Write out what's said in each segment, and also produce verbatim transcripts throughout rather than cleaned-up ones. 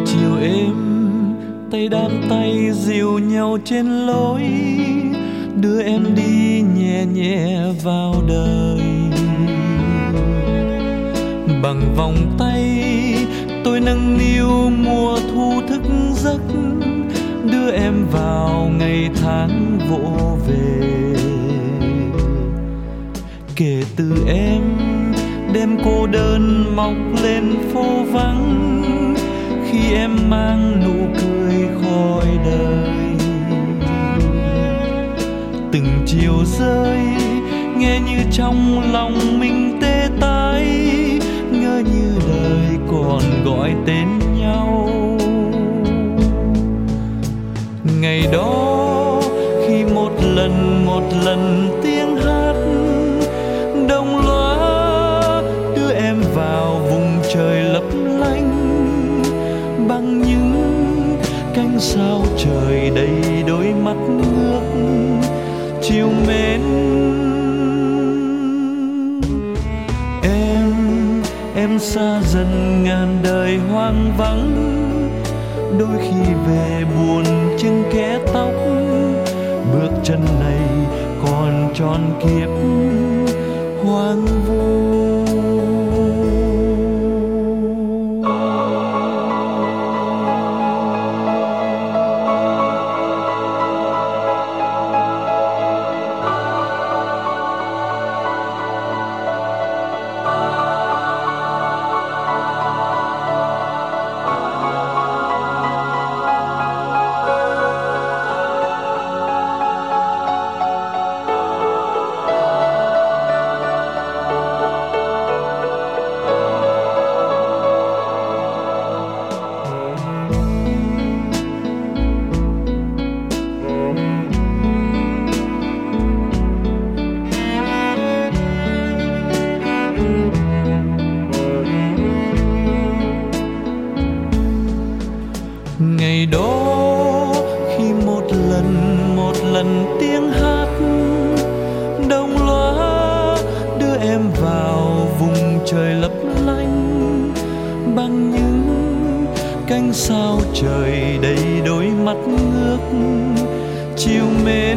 chiều êm, tay đan tay dìu nhau trên lối, đưa em đi nhẹ nhẹ vào đời. Bằng vòng tay tôi nâng niu mùa thu thức giấc, đưa em vào ngày tháng vỗ về. Kể từ em đêm cô đơn mọc lên phố vắng, khi em mang nụ cười khói đời. Từng chiều rơi nghe như trong lòng mình tê tái, ngỡ như đời còn gọi tên nhau. Ngày đó khi một lần một lần tiếng hát đồng loa đưa em vào vùng trời lấp lánh, bằng những cánh sao trời đầy đôi mắt ngước chiều mến. Em, em xa dần ngàn đời hoang vắng, đôi khi về buồn chưng kẽ tóc, bước chân này còn tròn kiếp hoang vu. Ngày đó khi một lần một lần tiếng hát đồng loa đưa em vào vùng trời lấp lánh, bằng những cánh sao trời đầy đôi mắt ngước chiều mến.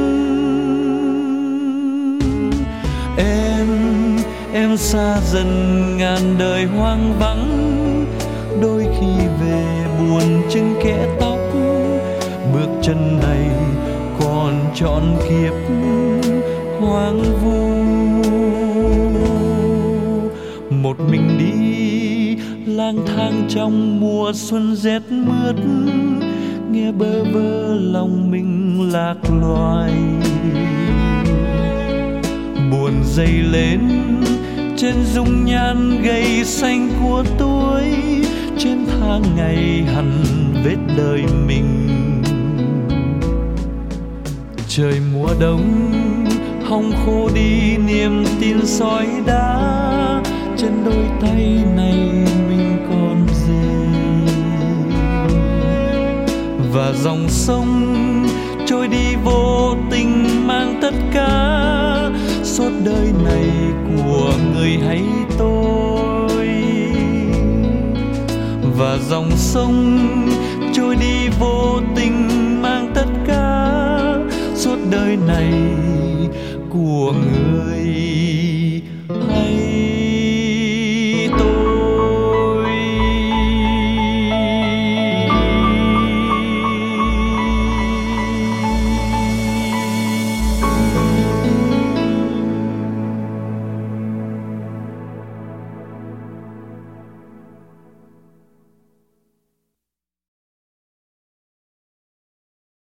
Em, em xa dần ngàn đời hoang vắng, đôi khi về buồn chưng kẽ tóc, bước chân này còn trọn kiếp hoang vu. Một mình đi lang thang trong mùa xuân rét mướt, nghe bơ vơ lòng mình lạc loài. Buồn dày lên trên dung nhan gầy xanh của tôi, trên tháng ngày hằn vết đời mình. Trời mùa đông hong khô đi niềm tin sỏi đá, trên đôi tay này mình còn gì. Và dòng sông trôi đi vô tình mang tất cả, suốt đời này của người hay tôi. Và dòng sông trôi đi vô tình mang tất cả, suốt đời này của người